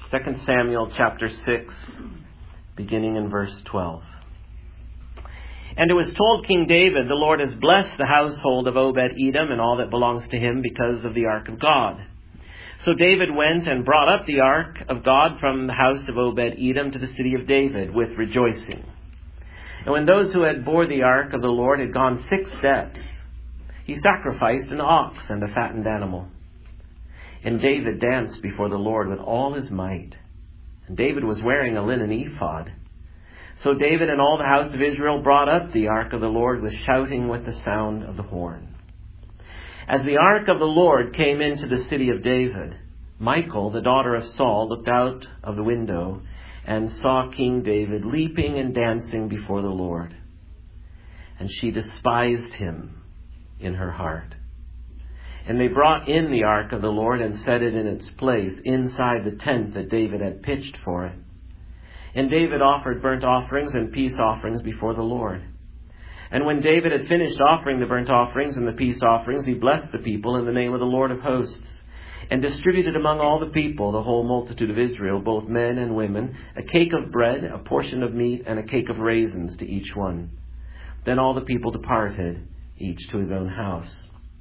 2 Samuel chapter 6, beginning in verse 12. And it was told King David, the Lord has blessed the household of Obed-Edom and all that belongs to him because of the ark of God. So David went and brought up the ark of God from the house of Obed-Edom to the city of David with rejoicing. And when those who had bore the ark of the Lord had gone 6 steps, he sacrificed an ox and a fattened animal. And David danced before the Lord with all his might. And David was wearing a linen ephod. So David and all the house of Israel brought up the ark of the Lord with shouting with the sound of the horn. As the ark of the Lord came into the city of David, Michal, the daughter of Saul, looked out of the window and saw King David leaping and dancing before the Lord. And she despised him in her heart. And they brought in the ark of the Lord and set it in its place inside the tent that David had pitched for it. And David offered burnt offerings and peace offerings before the Lord. And when David had finished offering the burnt offerings and the peace offerings, he blessed the people in the name of the Lord of hosts, and distributed among all the people, the whole multitude of Israel, both men and women, a cake of bread, a portion of meat, and a cake of raisins to each one. Then all the people departed, each to his own house.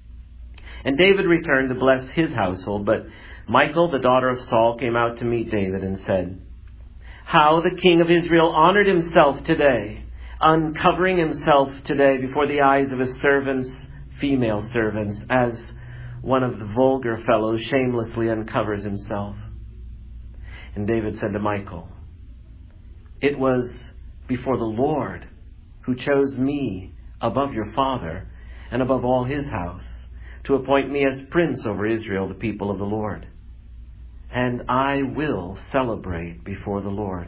And David returned to bless his household, but Michal, the daughter of Saul, came out to meet David and said, "How the king of Israel honored himself today, uncovering himself today before the eyes of his servants, female servants, as one of the vulgar fellows shamelessly uncovers himself." And David said to Michal, "It was before the Lord who chose me above your father and above all his house, to appoint me as prince over Israel, the people of the Lord. And I will celebrate before the Lord.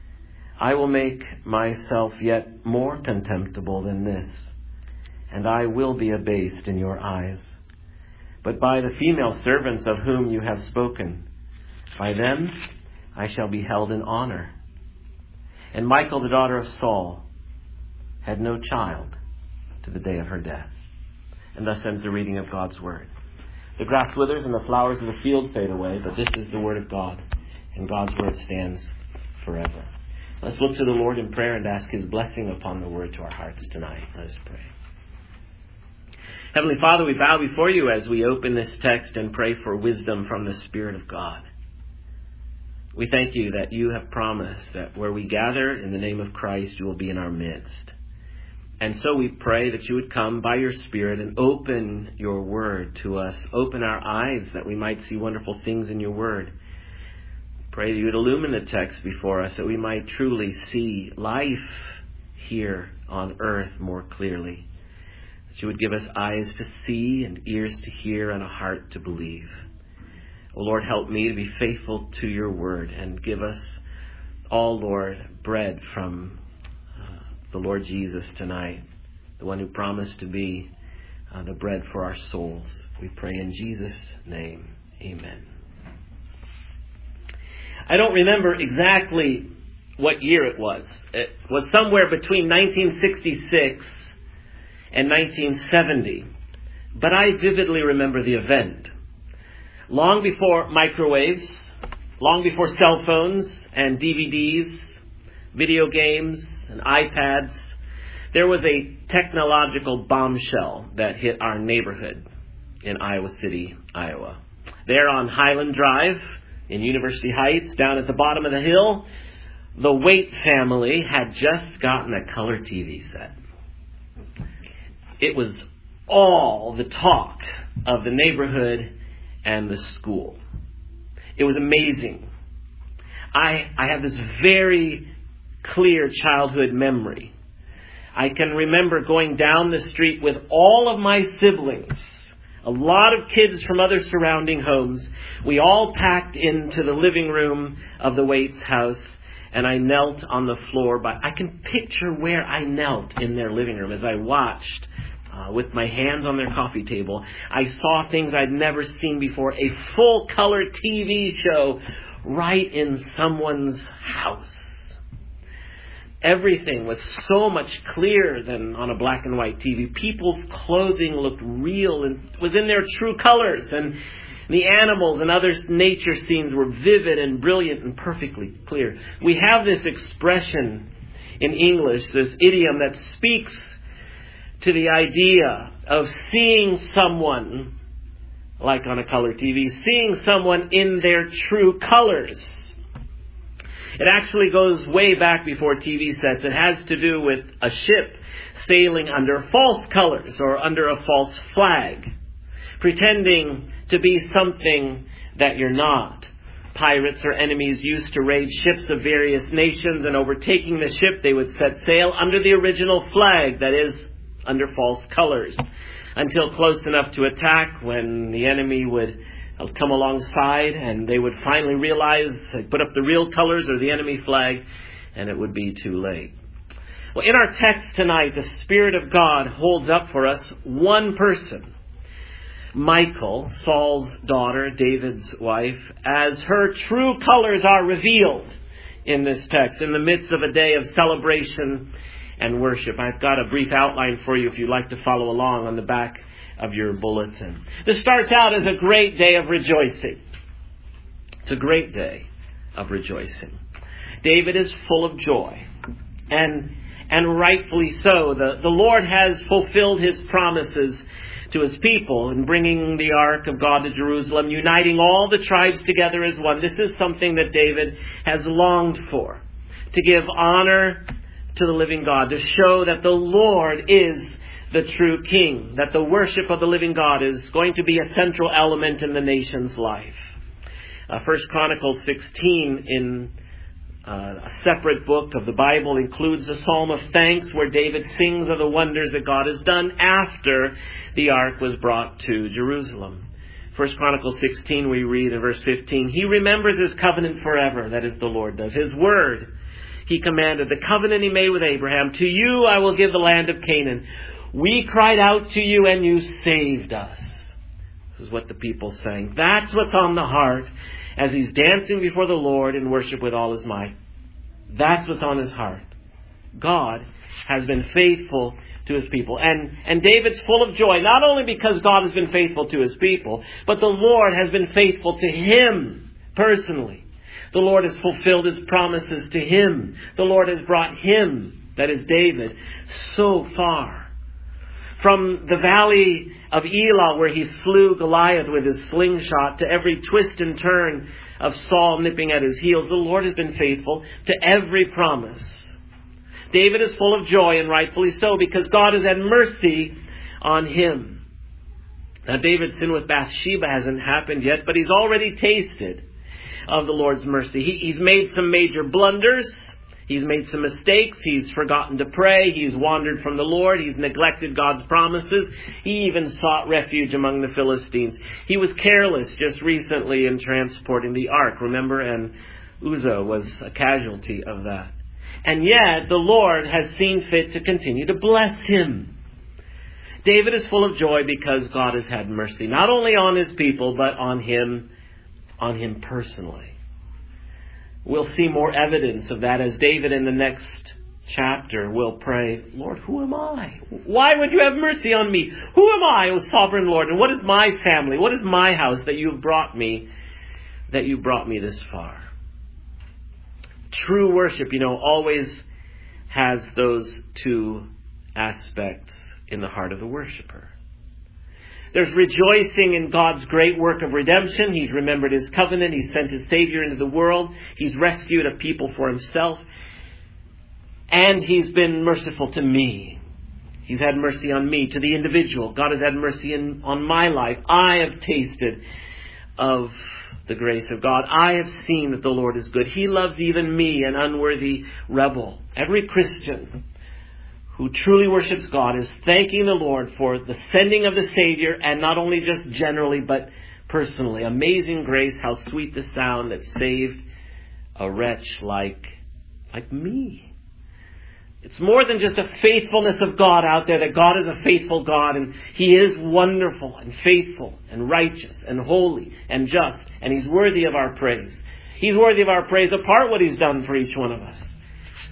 I will make myself yet more contemptible than this, and I will be abased in your eyes. But by the female servants of whom you have spoken, by them I shall be held in honor." And Michal, the daughter of Saul, had no child to the day of her death. And thus ends the reading of God's word. The grass withers and the flowers of the field fade away, but this is the word of God, and God's word stands forever. Let's look to the Lord in prayer and ask his blessing upon the word to our hearts tonight. Let us pray. Heavenly Father, we bow before you as we open this text and pray for wisdom from the Spirit of God. We thank you that you have promised that where we gather in the name of Christ, you will be in our midst. And so we pray that you would come by your Spirit and open your word to us. Open our eyes that we might see wonderful things in your word. Pray that you would illumine the text before us, that we might truly see life here on earth more clearly. That you would give us eyes to see and ears to hear and a heart to believe. Oh Lord, help me to be faithful to your word and give us all, Lord, bread from the Lord Jesus tonight, the one who promised to be the bread for our souls. We pray in Jesus' name. Amen. I don't remember exactly what year it was. It was somewhere between 1966 and 1970. But I vividly remember the event. Long before microwaves, long before cell phones and DVDs, video games and iPads, there was a technological bombshell that hit our neighborhood in Iowa City, Iowa. There on Highland Drive in University Heights, down at the bottom of the hill, the Waite family had just gotten a color TV set. It was all the talk of the neighborhood and the school. It was amazing. I have this very clear childhood memory. I can remember going down the street with all of my siblings, a lot of kids from other surrounding homes. We all packed into the living room of the Waite's house, and I knelt on the floor. But I can picture where I knelt in their living room as I watched with my hands on their coffee table. I saw things I'd never seen before, a full-color TV show right in someone's house. Everything was so much clearer than on a black and white TV. People's clothing looked real and was in their true colors. And The animals and other nature scenes were vivid and brilliant and perfectly clear. We have this expression in English, this idiom that speaks to the idea of seeing someone, like on a color TV, seeing someone in their true colors. It actually goes way back before TV sets. It has to do with a ship sailing under false colors or under a false flag, pretending to be something that you're not. Pirates or enemies used to raid ships of various nations, and overtaking the ship, they would set sail under the original flag, that is, under false colors, until close enough to attack, when the enemy would come alongside and they would finally realize they put up the real colors or the enemy flag, and it would be too late. Well, in our text tonight, the Spirit of God holds up for us one person, Michal, Saul's daughter, David's wife, as her true colors are revealed in this text, in the midst of a day of celebration and worship. I've got a brief outline for you if you'd like to follow along on the back of your bulletin. This starts out as a great day of rejoicing. It's a great day of rejoicing. David is full of joy, and rightfully so. The Lord has fulfilled His promises to His people in bringing the Ark of God to Jerusalem, uniting all the tribes together as one. This is something that David has longed for, to give honor to the living God, to show that the Lord is the true King, that the worship of the living God is going to be a central element in the nation's life. 1 Chronicles 16 in a separate book of the Bible includes a psalm of thanks where David sings of the wonders that God has done after the ark was brought to Jerusalem. 1 Chronicles 16 we read in verse 15, He remembers His covenant forever, that is the Lord does. His word He commanded, the covenant He made with Abraham. To you I will give the land of Canaan. We cried out to you and you saved us. This is what the people sang. That's what's on the heart as he's dancing before the Lord in worship with all his might. That's what's on his heart. God has been faithful to His people. And David's full of joy, not only because God has been faithful to His people, but the Lord has been faithful to him personally. The Lord has fulfilled His promises to him. The Lord has brought him, that is David, so far. From the valley of Elah, where he slew Goliath with his slingshot, to every twist and turn of Saul nipping at his heels, the Lord has been faithful to every promise. David is full of joy, and rightfully so, because God has had mercy on him. Now, David's sin with Bathsheba hasn't happened yet, but he's already tasted of the Lord's mercy. He's made some major blunders. He's made some mistakes. He's forgotten to pray. He's wandered from the Lord. He's neglected God's promises. He even sought refuge among the Philistines. He was careless just recently in transporting the ark, remember? And Uzzah was a casualty of that. And yet, the Lord has seen fit to continue to bless him. David is full of joy because God has had mercy, not only on His people, but on him personally. We'll see more evidence of that as David in the next chapter will pray, Lord, who am I? Why would you have mercy on me? Who am I, O sovereign Lord? And what is my family? What is my house that you brought me this far? True worship, always has those two aspects in the heart of the worshiper. There's rejoicing in God's great work of redemption. He's remembered His covenant. He's sent His Savior into the world. He's rescued a people for Himself. And He's been merciful to me. He's had mercy on me, to the individual. God has had mercy on my life. I have tasted of the grace of God. I have seen that the Lord is good. He loves even me, an unworthy rebel. Every Christian who truly worships God is thanking the Lord for the sending of the Savior, and not only just generally, but personally. Amazing grace, how sweet the sound that saved a wretch like me. It's more than just a faithfulness of God out there, that God is a faithful God, and He is wonderful and faithful and righteous and holy and just, and He's worthy of our praise. He's worthy of our praise apart what He's done for each one of us.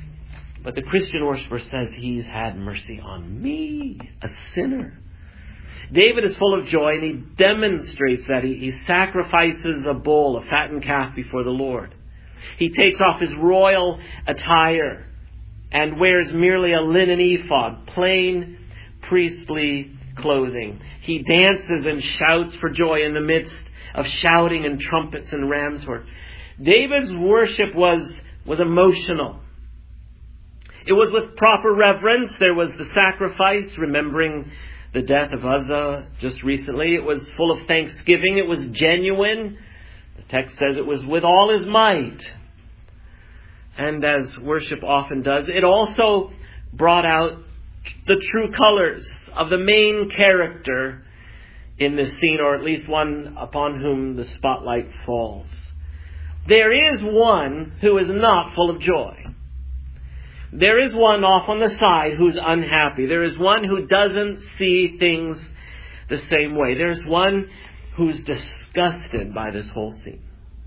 But the Christian worshiper says, He's had mercy on me, a sinner. David is full of joy, and he demonstrates that. He sacrifices a bull, a fattened calf, before the Lord. He takes off his royal attire and wears merely a linen ephod, plain priestly clothing. He dances and shouts for joy in the midst of shouting and trumpets and ram's horn. David's worship was emotional. It was with proper reverence. There was the sacrifice, remembering the death of Uzzah just recently. It was full of thanksgiving. It was genuine. The text says it was with all his might. And as worship often does, it also brought out the true colors of the main character in this scene, or at least one upon whom the spotlight falls. There is one who is not full of joy. There is one off on the side who's unhappy. There is one who doesn't see things the same way. There's one who's disgusted by this whole scene.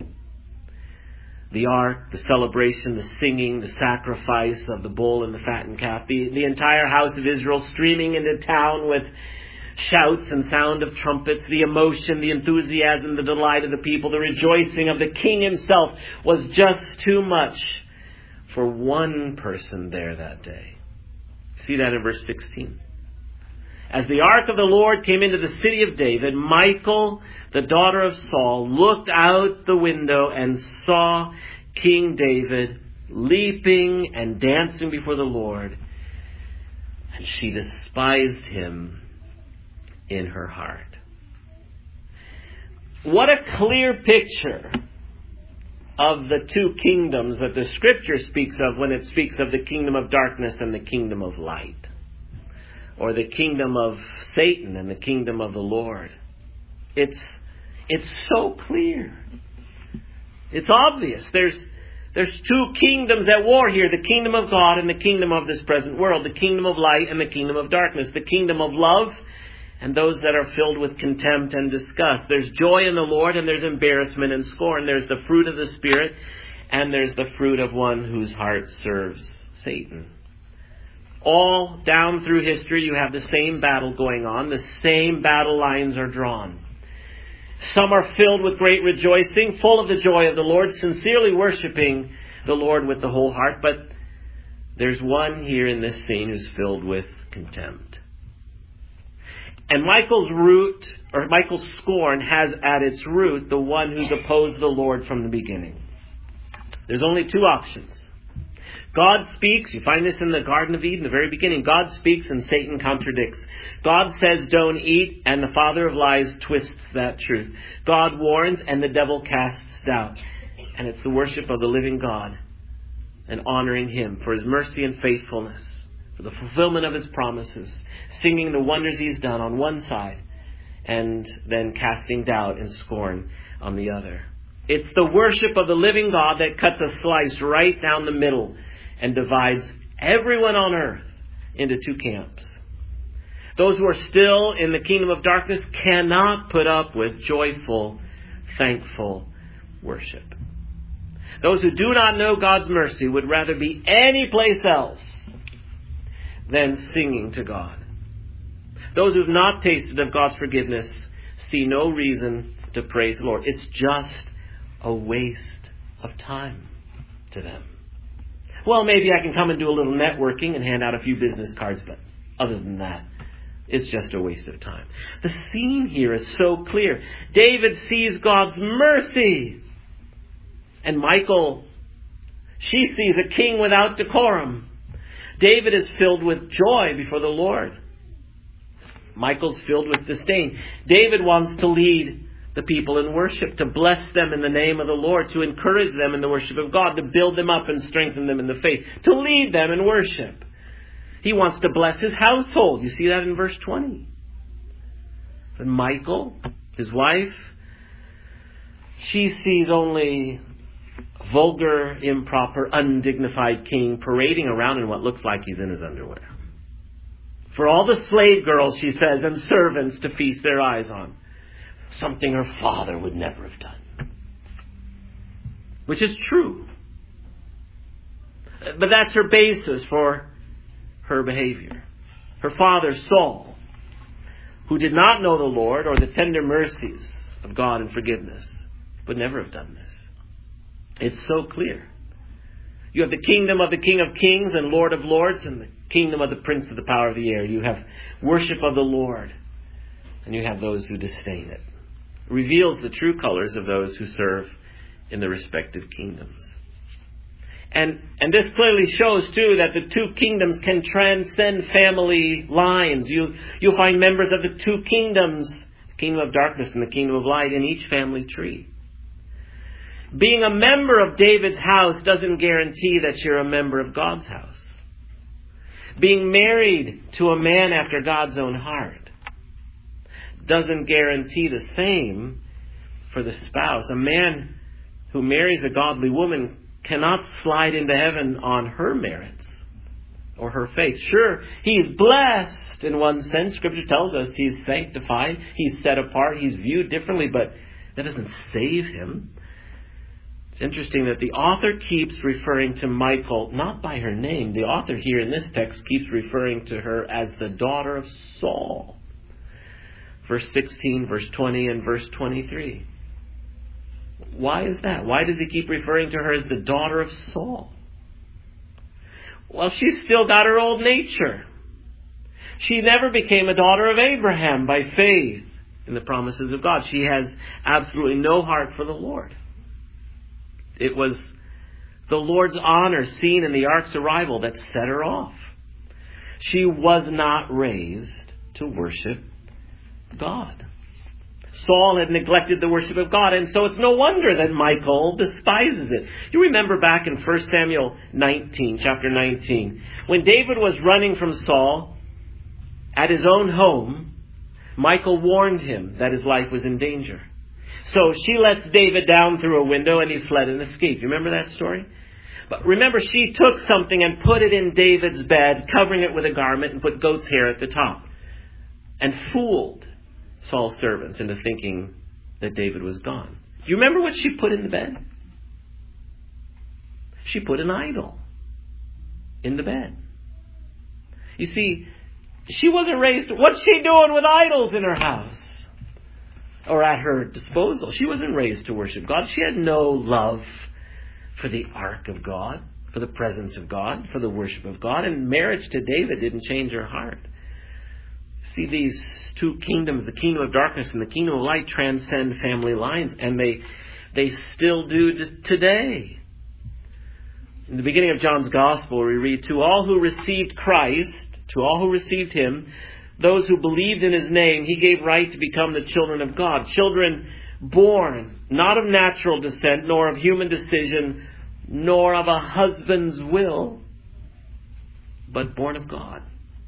The ark, the celebration, the singing, the sacrifice of the bull and the fattened calf, the entire house of Israel streaming into town with shouts and sound of trumpets, the emotion, the enthusiasm, the delight of the people, the rejoicing of the king himself was just too much for one person there that day. See that in verse 16. As the ark of the Lord came into the city of David, Michal, the daughter of Saul, looked out the window and saw King David leaping and dancing before the Lord, and she despised him in her heart. What a clear picture of the two kingdoms that the Scripture speaks of when it speaks of the kingdom of darkness and the kingdom of light, or the kingdom of Satan and the kingdom of the Lord. It's so clear. It's obvious. There's two kingdoms at war here, the kingdom of God and the kingdom of this present world, the kingdom of light and the kingdom of darkness, the kingdom of love and those that are filled with contempt and disgust. There's joy in the Lord, and there's embarrassment and scorn. There's the fruit of the Spirit, and there's the fruit of one whose heart serves Satan. All down through history, you have the same battle going on. The same battle lines are drawn. Some are filled with great rejoicing, full of the joy of the Lord, sincerely worshiping the Lord with the whole heart. But there's one here in this scene who's filled with contempt. And Michal's scorn has at its root the one who's opposed the Lord from the beginning. There's only two options. God speaks. You find this in the Garden of Eden, the very beginning. God speaks and Satan contradicts. God says don't eat, and the father of lies twists that truth. God warns, and the devil casts doubt. And it's the worship of the living God and honoring him for his mercy and faithfulness, for the fulfillment of his promises, singing the wonders he's done on one side, and then casting doubt and scorn on the other. It's the worship of the living God that cuts a slice right down the middle and divides everyone on earth into two camps. Those who are still in the kingdom of darkness cannot put up with joyful, thankful worship. Those who do not know God's mercy would rather be any place else than singing to God. Those who have not tasted of God's forgiveness see no reason to praise the Lord. It's just a waste of time to them. Well, maybe I can come and do a little networking and hand out a few business cards, but other than that, it's just a waste of time. The scene here is so clear. David sees God's mercy. And Michal, she sees a king without decorum. David is filled with joy before the Lord. Michal's filled with disdain. David wants to lead the people in worship, to bless them in the name of the Lord, to encourage them in the worship of God, to build them up and strengthen them in the faith, to lead them in worship. He wants to bless his household. You see that in verse 20. And Michal, his wife, she sees only a vulgar, improper, undignified king parading around in what looks like he's in his underwear. For all the slave girls, she says, and servants to feast their eyes on. Something her father would never have done. Which is true. But that's her basis for her behavior. Her father, Saul, who did not know the Lord or the tender mercies of God and forgiveness would never have done this. It's so clear. You have the kingdom of the King of Kings and Lord of Lords, and the kingdom of the Prince of the power of the air. You have worship of the Lord, and you have those who disdain it. It reveals the true colors of those who serve in the respective kingdoms. And this clearly shows, too, that the two kingdoms can transcend family lines. You'll find members of the two kingdoms, the kingdom of darkness and the kingdom of light, in each family tree. Being a member of David's house doesn't guarantee that you're a member of God's house. Being married to a man after God's own heart doesn't guarantee the same for the spouse. A man who marries a godly woman cannot slide into heaven on her merits or her faith. Sure, he's blessed in one sense. Scripture tells us he's sanctified, he's set apart, he's viewed differently, but that doesn't save him. It's interesting that the author keeps referring to Michal, not by her name. The author here in this text keeps referring to her as the daughter of Saul. Verse 16, verse 20, and verse 23. Why is that? Why does he keep referring to her as the daughter of Saul? Well, she's still got her old nature. She never became a daughter of Abraham by faith in the promises of God. She has absolutely no heart for the Lord. It was the Lord's honor seen in the ark's arrival that set her off. She was not raised to worship God. Saul had neglected the worship of God, and so it's no wonder that Michal despises it. You remember back in 1 Samuel 19, chapter 19, when David was running from Saul at his own home, Michal warned him that his life was in danger. So she lets David down through a window and he fled and escaped. You remember that story? But remember, she took something and put it in David's bed, covering it with a garment, and put goat's hair at the top, and fooled Saul's servants into thinking that David was gone. Do you remember what she put in the bed? She put an idol in the bed. You see, she wasn't raised... What's she doing with idols in her house? Or at her disposal? She wasn't raised to worship God. She had no love for the ark of God, for the presence of God, for the worship of God. And marriage to David didn't change her heart. See, these two kingdoms, the kingdom of darkness and the kingdom of light, transcend family lines, and they still do today. In the beginning of John's Gospel, we read, "To all who received Christ, to all who received Him, those who believed in His name, He gave right to become the children of God." Children born not of natural descent, nor of human decision, nor of a husband's will, but born of God.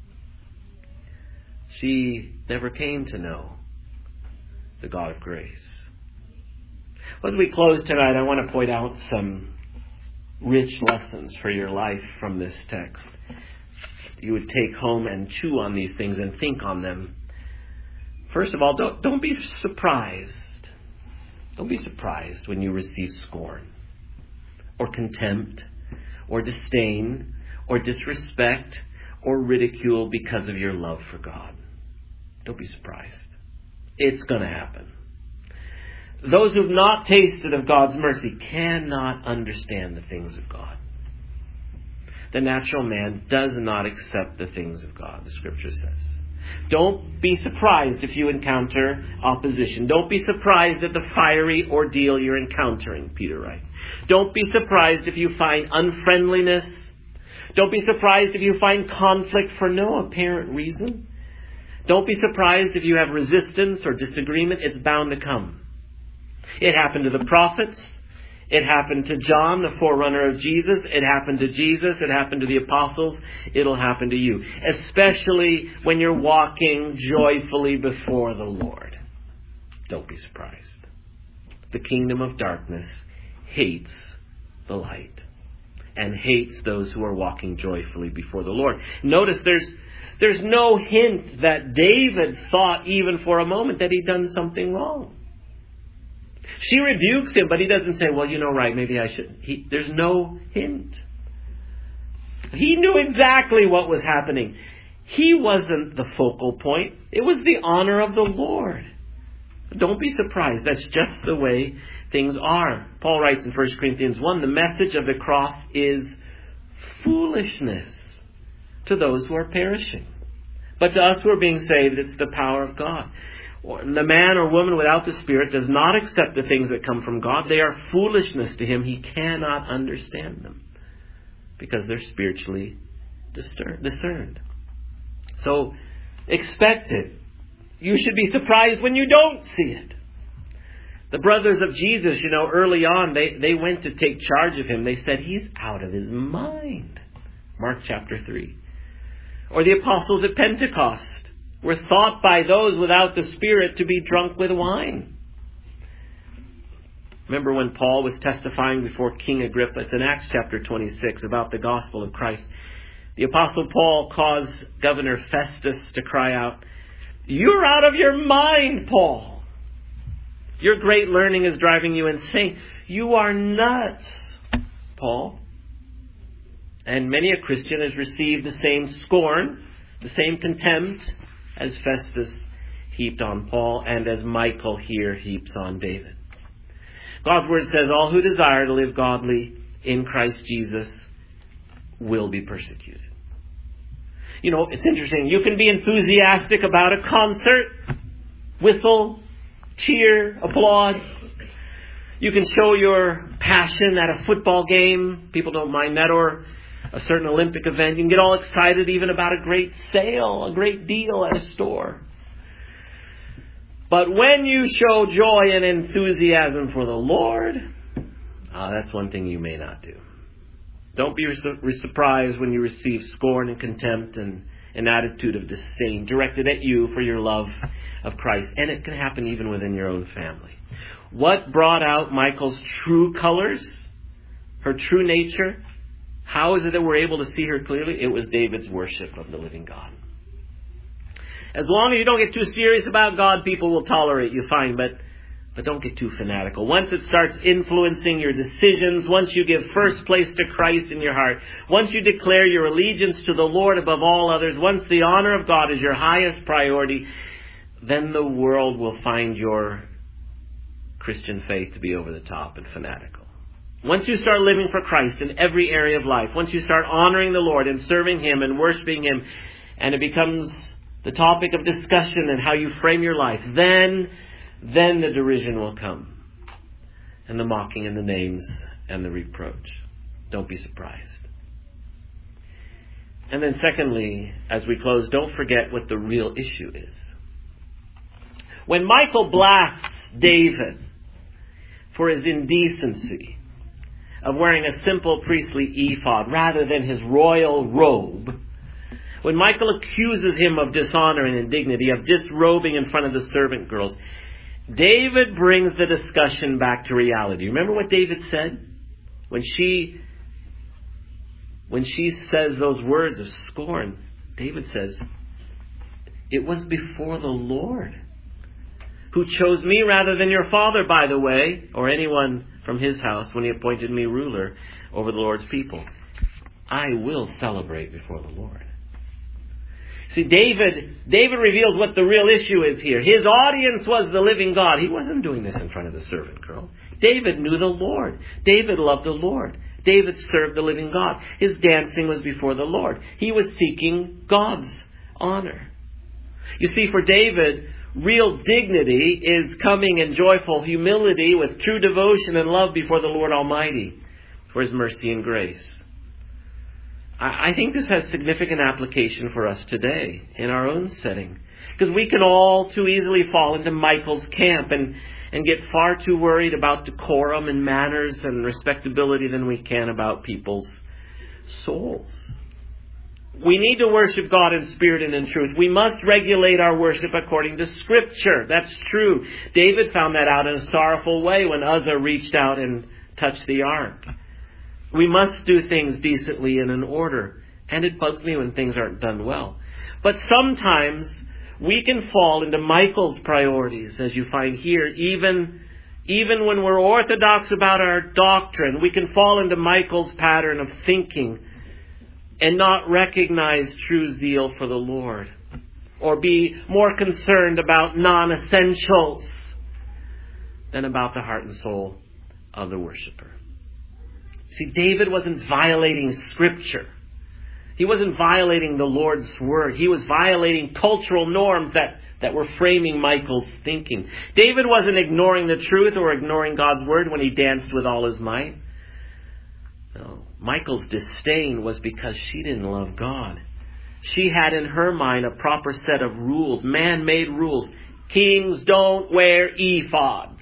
She never came to know the God of grace. As we close tonight, I want to point out some rich lessons for your life from this text. You would take home and chew on these things and think on them. First of all, don't be surprised. Don't be surprised when you receive scorn, or contempt, or disdain, or disrespect, or ridicule because of your love for God. Don't be surprised. It's going to happen. Those who've not tasted of God's mercy cannot understand the things of God. The natural man does not accept the things of God, the Scripture says. Don't be surprised if you encounter opposition. Don't be surprised at the fiery ordeal you're encountering, Peter writes. Don't be surprised if you find unfriendliness. Don't be surprised if you find conflict for no apparent reason. Don't be surprised if you have resistance or disagreement. It's bound to come. It happened to the prophets. It happened to John, the forerunner of Jesus. It happened to Jesus. It happened to the apostles. It'll happen to you. Especially when you're walking joyfully before the Lord. Don't be surprised. The kingdom of darkness hates the light, and hates those who are walking joyfully before the Lord. Notice there's no hint that David thought even for a moment that he'd done something wrong. She rebukes him, but he doesn't say, well, right, maybe I should. There's no hint. He knew exactly what was happening. He wasn't the focal point. It was the honor of the Lord. Don't be surprised. That's just the way things are. Paul writes in 1 Corinthians 1, the message of the cross is foolishness to those who are perishing. But to us who are being saved, it's the power of God. The man or woman without the Spirit does not accept the things that come from God. They are foolishness to him. He cannot understand them because they're spiritually discerned. So expect it. You should be surprised when you don't see it. The brothers of Jesus, early on, they went to take charge of him. They said, he's out of his mind. Mark chapter 3. Or the apostles at Pentecost were thought by those without the Spirit to be drunk with wine. Remember when Paul was testifying before King Agrippa? It's in Acts chapter 26 about the gospel of Christ. The apostle Paul caused Governor Festus to cry out, "You're out of your mind, Paul. Your great learning is driving you insane. You are nuts, Paul." And many a Christian has received the same scorn, the same contempt as Festus heaped on Paul and as Michael here heaps on David. God's word says all who desire to live godly in Christ Jesus will be persecuted. It's interesting. You can be enthusiastic about a concert, whistle, cheer, applaud. You can show your passion at a football game. People don't mind that. Or a certain Olympic event. You can get all excited even about a great sale, a great deal at a store. But when you show joy and enthusiasm for the Lord, that's one thing you may not do. Don't be surprised when you receive scorn and contempt and an attitude of disdain directed at you for your love of Christ. And it can happen even within your own family. What brought out Michal's true colors, her true nature? How is it that we're able to see her clearly? It was David's worship of the living God. As long as you don't get too serious about God, people will tolerate you fine, but don't get too fanatical. Once it starts influencing your decisions, once you give first place to Christ in your heart, once you declare your allegiance to the Lord above all others, once the honor of God is your highest priority, then the world will find your Christian faith to be over the top and fanatical. Once you start living for Christ in every area of life, once you start honoring the Lord and serving Him and worshiping Him, and it becomes the topic of discussion and how you frame your life, then the derision will come, and the mocking and the names and the reproach. Don't be surprised. And then secondly, as we close, don't forget what the real issue is. When Michal blasts David for his indecency of wearing a simple priestly ephod rather than his royal robe, when Michal accuses him of dishonor and indignity, of disrobing in front of the servant girls, David brings the discussion back to reality. Remember what David said? When she says those words of scorn, David says, "It was before the Lord, who chose me rather than your father, by the way, or anyone from his house when he appointed me ruler over the Lord's people. I will celebrate before the Lord." See, David reveals what the real issue is here. His audience was the living God. He wasn't doing this in front of the servant girl. David knew the Lord. David loved the Lord. David served the living God. His dancing was before the Lord. He was seeking God's honor. You see, for David, real dignity is coming in joyful humility with true devotion and love before the Lord Almighty for His mercy and grace. I think this has significant application for us today in our own setting. Because we can all too easily fall into Michal's camp and get far too worried about decorum and manners and respectability than we can about people's souls. We need to worship God in spirit and in truth. We must regulate our worship according to Scripture. That's true. David found that out in a sorrowful way when Uzzah reached out and touched the ark. We must do things decently and in order. And it bugs me when things aren't done well. But sometimes we can fall into Michal's priorities, as you find here. Even when we're orthodox about our doctrine, we can fall into Michal's pattern of thinking. and not recognize true zeal for the Lord, or be more concerned about non-essentials than about the heart and soul of the worshiper. See, David wasn't violating Scripture. He wasn't violating the Lord's Word. He was violating cultural norms that were framing Michal's thinking. David wasn't ignoring the truth or ignoring God's Word when he danced with all his might. No, Michal's disdain was because she didn't love God. She had in her mind a proper set of rules, man-made rules. Kings don't wear ephods.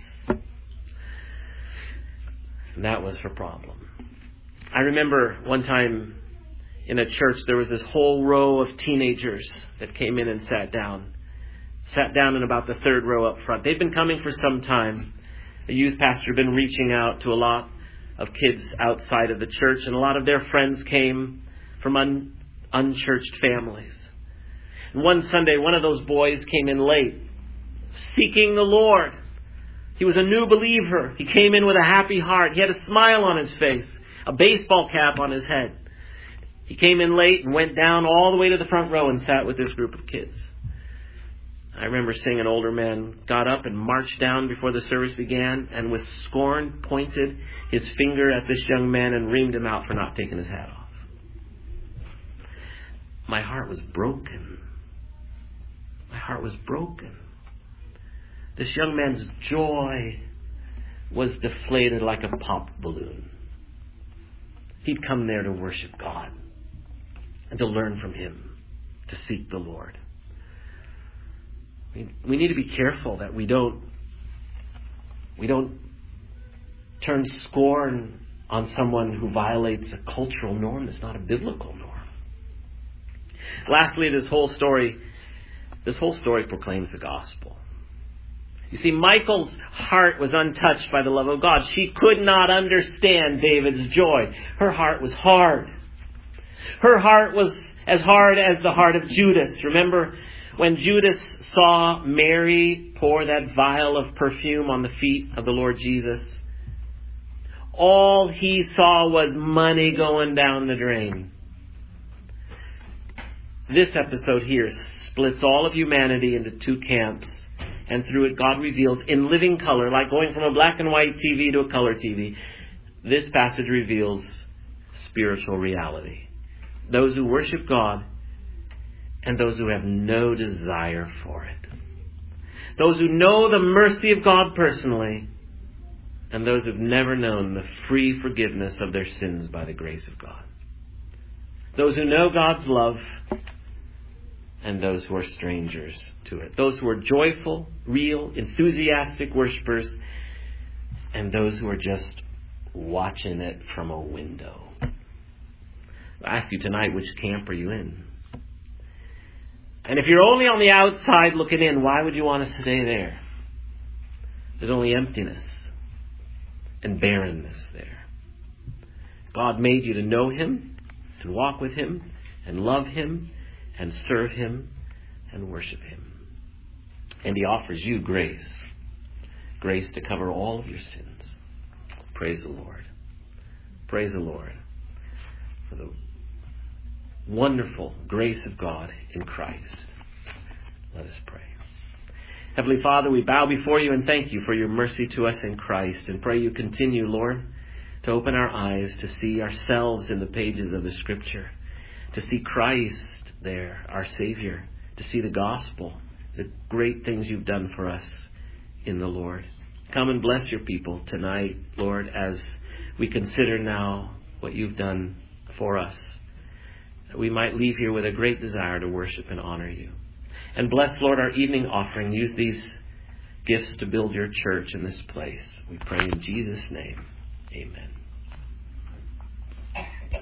And that was her problem. I remember one time in a church there was this whole row of teenagers that came in and sat down. Sat down in about the third row up front. They'd been coming for some time. A youth pastor had been reaching out to a lot of kids outside of the church, and a lot of their friends came from unchurched families. And one Sunday, one of those boys came in late, seeking the Lord. He was a new believer. He came in with a happy heart. He had a smile on his face, a baseball cap on his head. He came in late and went down all the way to the front row and sat with this group of kids. I remember seeing an older man got up and marched down before the service began and with scorn pointed his finger at this young man and reamed him out for not taking his hat off. My heart was broken. My heart was broken. This young man's joy was deflated like a pop balloon. He'd come there to worship God and to learn from Him, to seek the Lord. We need to be careful that we don't turn scorn on someone who violates a cultural norm that's not a biblical norm. Lastly, this whole story proclaims the gospel. You see, Michal's heart was untouched by the love of God. She could not understand David's joy. Her heart was hard. Her heart was as hard as the heart of Judas. Remember when Judas saw Mary pour that vial of perfume on the feet of the Lord Jesus? All he saw was money going down the drain. This episode here splits all of humanity into two camps. And through it, God reveals in living color, like going from a black and white TV to a color TV, this passage reveals spiritual reality. Those who worship God and those who have no desire for it. Those who know the mercy of God personally and those who have never known the free forgiveness of their sins by the grace of God. Those who know God's love and those who are strangers to it. Those who are joyful, real, enthusiastic worshipers, and those who are just watching it from a window. I ask you tonight, which camp are you in? And if you're only on the outside looking in, why would you want to stay there? There's only emptiness and barrenness there. God made you to know Him, to walk with Him, and love Him, and serve Him, and worship Him. And He offers you grace. Grace to cover all of your sins. Praise the Lord. Praise the Lord for the wonderful grace of God in Christ. Let us pray. Heavenly Father, we bow before You and thank You for Your mercy to us in Christ. And pray You continue, Lord, to open our eyes to see ourselves in the pages of the Scripture. To see Christ there, our Savior. To see the gospel, the great things You've done for us in the Lord. Come and bless Your people tonight, Lord, as we consider now what You've done for us. That we might leave here with a great desire to worship and honor You. And bless, Lord, our evening offering. Use these gifts to build Your church in this place. We pray in Jesus' name. Amen.